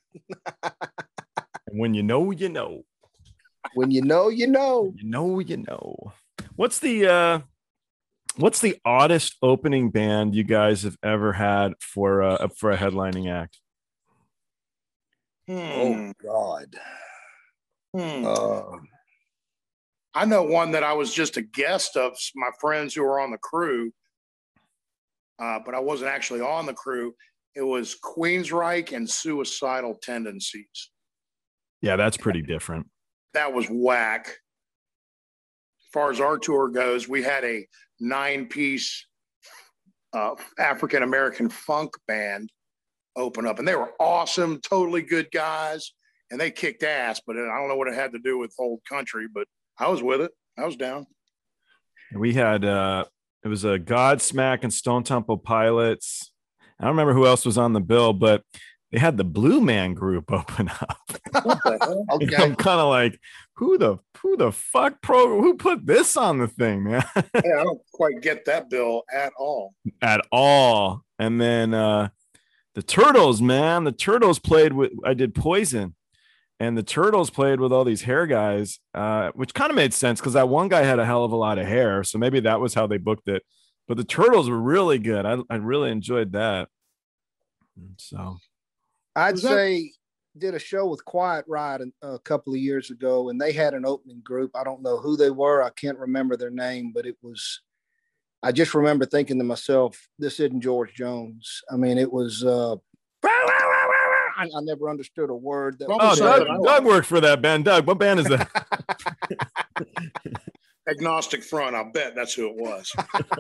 when you know, you know. When you know, you know. You know. What's the oddest opening band you guys have ever had for a headlining act? Oh God. I know one that I was just a guest of my friends who were on the crew, but I wasn't actually on the crew. It was Queensryche and Suicidal Tendencies. Yeah, that's pretty different. That was whack. As far as our tour goes, we had a 9-piece African-American funk band open up, and they were awesome, totally good guys, and they kicked ass, but I don't know what it had to do with old country, but I was with it. I was down. We had, it was a Godsmack and Stone Temple Pilots. I don't remember who else was on the bill, but they had the Blue Man Group open up. Okay. I'm kind of like, who the fuck who put this on the thing, man? Yeah, I don't quite get that bill at all. And then the Turtles, man. The Turtles played with, I did Poison, and the Turtles played with all these hair guys, which kind of made sense because that one guy had a hell of a lot of hair. So maybe that was how they booked it. But the Turtles were really good. I really enjoyed that. So I'd say did a show with Quiet Riot a couple of years ago, and they had an opening group. I don't know who they were. I can't remember their name, but I just remember thinking to myself, this isn't George Jones. I mean, it was, I never understood a word. Doug worked for that band. Doug, what band is that? Agnostic Front. I'll bet that's who it was.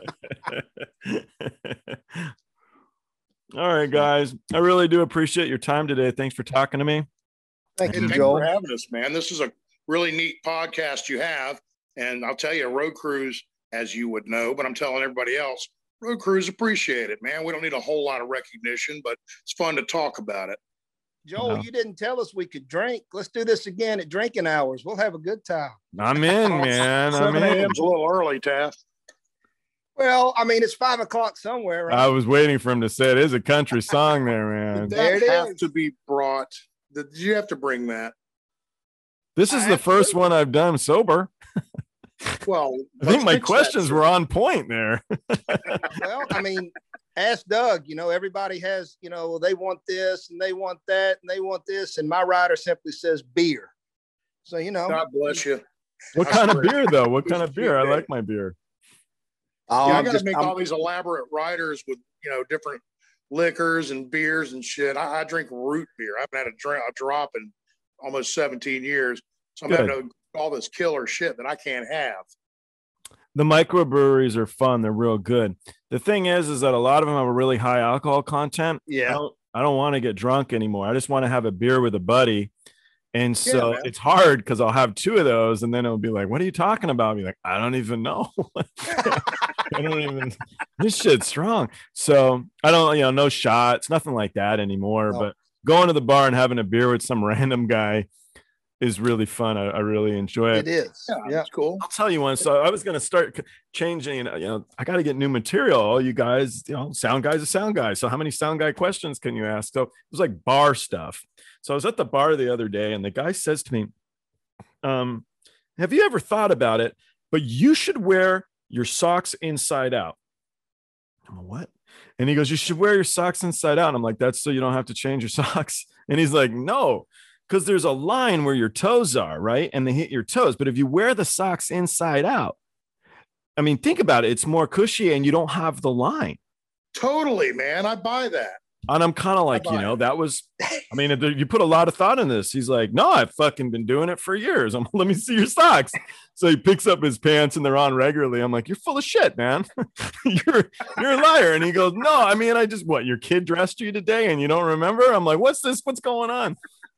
All right, guys. I really do appreciate your time today. Thanks for talking to me. Thank you, Thanks Joel, for having us, man. This is a really neat podcast you have. And I'll tell you, road crews, as you would know, but I'm telling everybody else, road crews appreciate it, man. We don't need a whole lot of recognition, but it's fun to talk about it. Joel, you didn't tell us we could drink. Let's do this again at drinking hours. We'll have a good time. I'm in, man. 7 a.m.'s a little early, Taft. Well, I mean, it's 5 o'clock somewhere, right? I was waiting for him to say it is a country song there, man. There it have is. to be brought. Did you have to bring that? This is the first one I've done sober. Well, I think my questions were on point there. Well, I mean, ask Doug. Everybody has, they want this and they want that and they want this, and my rider simply says beer. So God bless you. What kind of beer though? What kind of beer? I like my beer. I got to make all these elaborate riders with different liquors and beers and shit. I drink root beer. I haven't had a drop in almost 17 years. So I'm having all this killer shit that I can't have. The microbreweries are fun. They're real good. The thing is that a lot of them have a really high alcohol content. Yeah. I don't want to get drunk anymore. I just want to have a beer with a buddy. And so it's hard because I'll have 2 of those and then it'll be like, what are you talking about? I'll be like, I don't even know. This shit's strong. So I don't, no shots, nothing like that anymore. No. But going to the bar and having a beer with some random guy is really fun. I really enjoy it. It is. Yeah. It's cool. I'll tell you one. So I was going to start changing, I got to get new material. All you guys, sound guy's a sound guy. So how many sound guy questions can you ask? So it was like bar stuff. So I was at the bar the other day and the guy says to me, have you ever thought about it? But you should wear your socks inside out. I'm like, what? And he goes, you should wear your socks inside out. And I'm like, that's so you don't have to change your socks. And he's like, no, because there's a line where your toes are, right? And they hit your toes. But if you wear the socks inside out, I mean, think about it. It's more cushy and you don't have the line. Totally, man. I buy that. And I'm kind of like, that was, I mean, you put a lot of thought in this. He's like, no, I've fucking been doing it for years. Let me see your socks. So he picks up his pants and they're on regularly. I'm like, you're full of shit, man. you're a liar. And he goes, no, I mean, your kid dressed you today and you don't remember? I'm like, what's this? What's going on?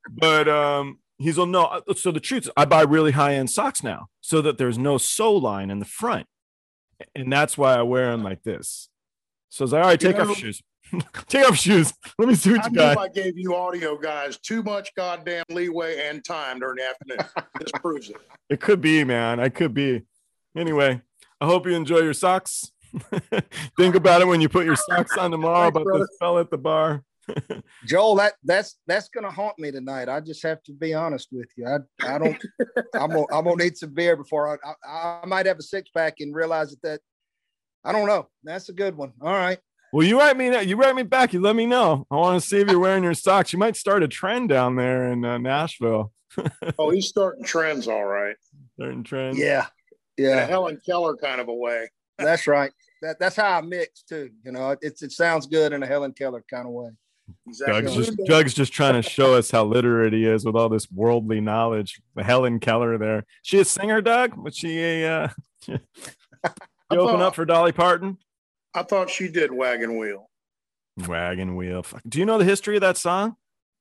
But he's like, no. So the truth is I buy really high-end socks now so that there's no sole line in the front. And that's why I wear them like this. So I was like, all right, take off your shoes. Take off shoes. Let me see what you got. I gave you audio guys too much goddamn leeway and time during the afternoon. This proves it. It could be, man. I could be. Anyway, I hope you enjoy your socks. Think about it when you put your socks on tomorrow. Thanks, about this fella at the bar. Joel, that's gonna haunt me tonight. I just have to be honest with you. I don't. I'm gonna need some beer before I might have a 6-pack and realize that I don't know. That's a good one. All right. Well, you write me back. You let me know. I want to see if you're wearing your socks. You might start a trend down there in Nashville. Oh, he's starting trends, all right. Starting trends. Yeah. In a Helen Keller kind of a way. That's right. That's how I mix too. It sounds good in a Helen Keller kind of way. Exactly. Doug's just trying to show us how literate he is with all this worldly knowledge. The Helen Keller there. She a singer, Doug? Was she a you open up for Dolly Parton? I thought she did Wagon Wheel. Wagon Wheel. Do you know the history of that song?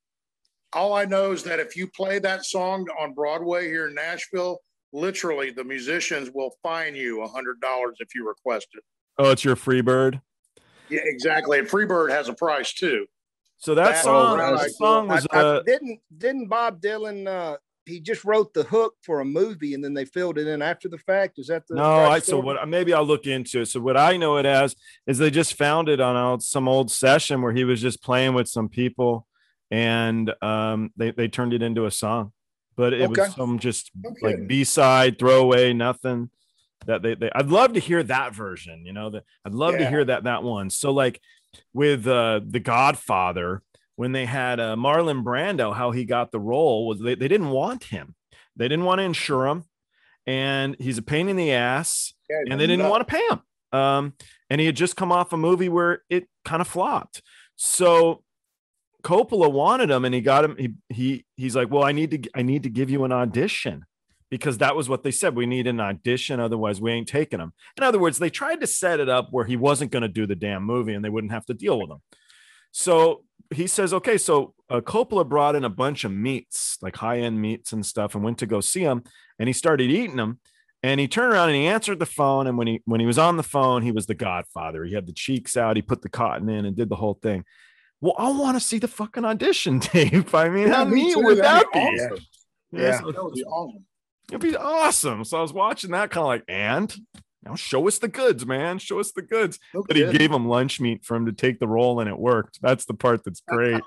All I know is that if you play that song on Broadway here in Nashville, literally the musicians will fine you $100 if you request it. Oh, it's your Freebird? Yeah, exactly. And Freebird has a price too. So that song was didn't Bob Dylan he just wrote the hook for a movie and then they filled it in after the fact? Is that the maybe I'll look into it. So what I know it as is they just found it on some old session where he was just playing with some people and they turned it into a song. But it was some like B-side, throwaway, nothing. That they I'd love to hear that version, I'd love to hear that one. So like with The Godfather, when they had Marlon Brando, how he got the role was they didn't want him. They didn't want to insure him. And he's a pain in the ass. And they didn't want to pay him. And he had just come off a movie where it kind of flopped. So Coppola wanted him and he got him. He's like, well, I need to give you an audition because that was what they said. We need an audition. Otherwise we ain't taking him. In other words, they tried to set it up where he wasn't going to do the damn movie and they wouldn't have to deal with him. So he says, okay, so Coppola brought in a bunch of meats, like high-end meats and stuff, and went to go see him, and he started eating them, and he turned around and he answered the phone, and when he was on the phone, he was the Godfather. He had the cheeks out, he put the cotton in and did the whole thing. Well, I want to see the fucking audition tape. I mean, how neat would that be? Awesome. Yeah. So that would be awesome. It'd be awesome. So I was watching that kind of like, and now show us the goods, man. Show us the goods. Okay. But he gave him lunch meat for him to take the role, and it worked. That's the part that's great.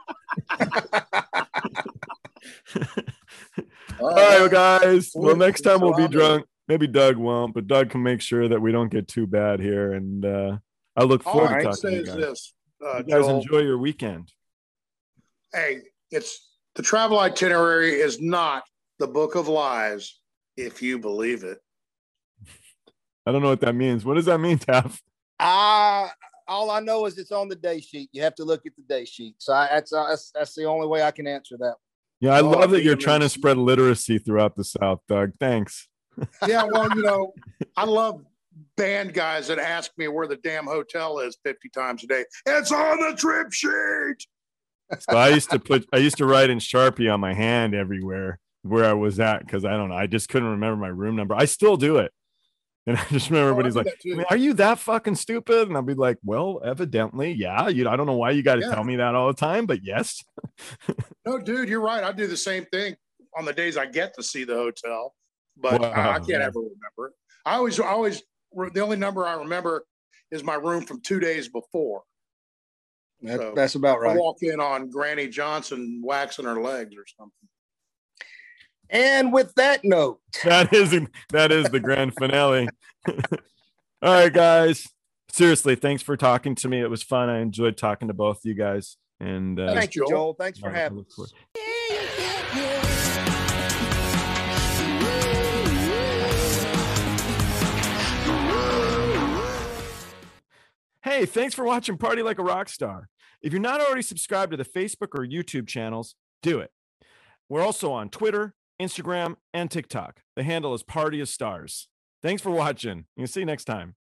All right, guys. Well, next time we'll be drunk. Maybe Doug won't, but Doug can make sure that we don't get too bad here. And I look All forward I to can talking say to you is guys. this, You guys Joel. enjoy your weekend. Hey, it's the travel itinerary is not the book of lies, if you believe it. I don't know what that means. What does that mean, Taff? All I know is it's on the day sheet. You have to look at the day sheet. So that's the only way I can answer that. Yeah, I love that you're think it trying to means- spread literacy throughout the South, Doug. Thanks. Yeah, well, I love band guys that ask me where the damn hotel is 50 times a day. It's on the trip sheet. So I used to write in Sharpie on my hand everywhere where I was at because I don't know. I just couldn't remember my room number. I still do it. And I just remember everybody's like, I mean, are you that fucking stupid? And I'll be like, well, evidently, yeah. I don't know why you got to tell me that all the time, but yes. No, dude, you're right. I do the same thing on the days I get to see the hotel, but Wow. I can't ever remember it. I always, the only number I remember is my room from 2 days before. That's about right. I walk in on Granny Johnson waxing her legs or something. And with that note, that is the grand finale. All right, guys. Seriously, thanks for talking to me. It was fun. I enjoyed talking to both of you guys. And thank you, Joel. Thanks for having us. Hey, thanks for watching Party Like a Rock Star. If you're not already subscribed to the Facebook or YouTube channels, do it. We're also on Twitter, Instagram, and TikTok. The handle is Party of Stars. Thanks for watching. We'll see you next time.